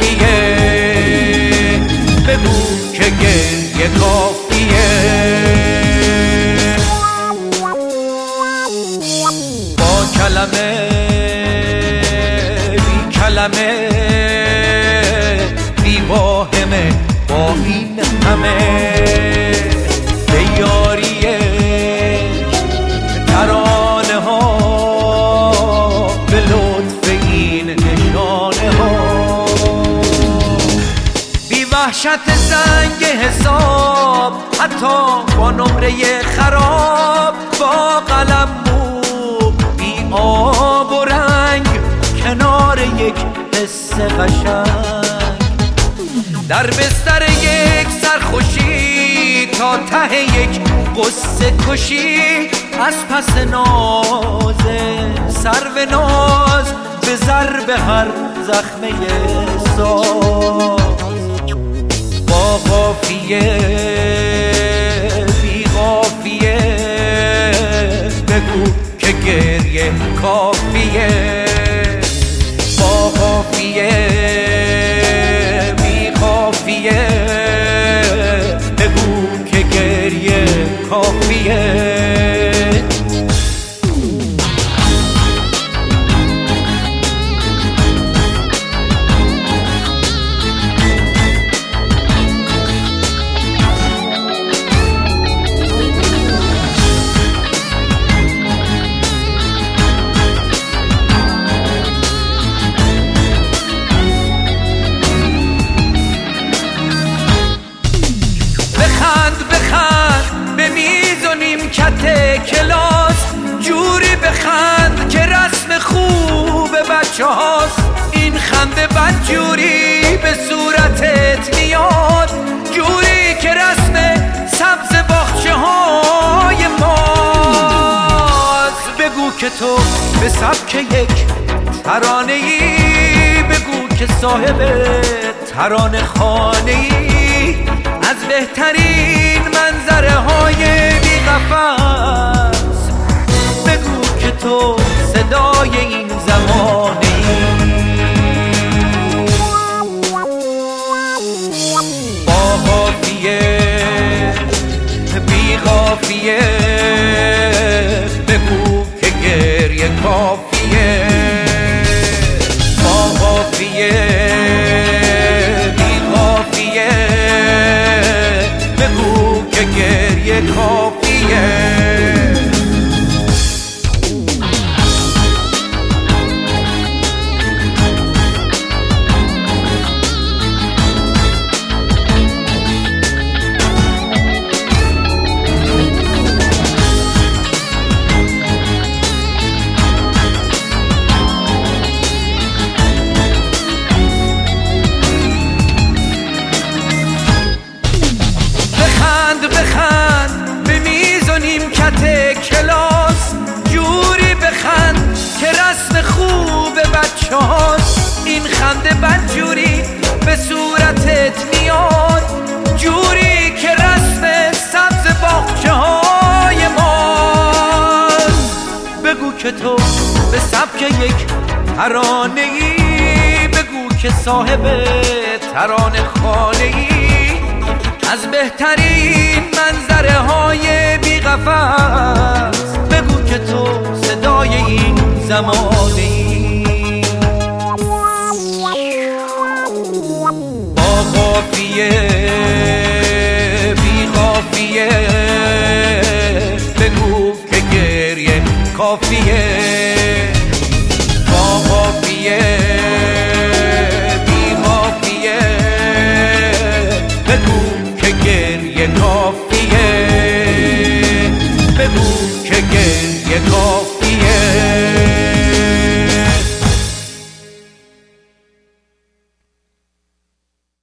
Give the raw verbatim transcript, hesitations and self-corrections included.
کافیه، بگو که گریه کافیه. با کلمه بی کلمه بی واهمه با این همه به یاری ترانه ها، به لطف این نشانه ها، بی وحشت زنگ حساب، حتی با نمره خراب، با قلم مو بی آب و رنگ، کنار یک قصه قشنگ، در بستر یک سرخوشی تا ته یک قصه کشی، از پس ناز سرو ناز به ضرب هر زخمه ساز، با قافیه بی قافیه بگو که گریه کافیه، با قافیه بی قافیه بگو که گریه کافیه. کت کلاس جوری بخند که رسم خوب بچه هاست، این خنده بد جوری به صورتت میاد، جوری که رسم سبز باغچه های ماست. بگو که تو به سبک یک ترانه ای، بگو که صاحب ترانه خانه ای، از بهترین منظره های بی قفس، بگو که تو صدای این زمانی. با قافیه بی قافیه بگو که گریه کافیه، با قافیه بی قافیه بگو که گریه کافیه. کلاس جوری بخند که رسم خوب بچه هاست، این خنده بد جوری به صورتت میاد، جوری که رسم سبز باغچه های ماست. بگو که تو به سبک یک ترانه ای، بگو که صاحب ترانه خانه ای، از بهترین منظره های بی قفس، بگو که تو صدای این زمانی. با قافیه بی قافیه بگو که گریه کافیه، با قافیه بی قافیه بگو که گریه کافیه، بگو که گریه کافیه.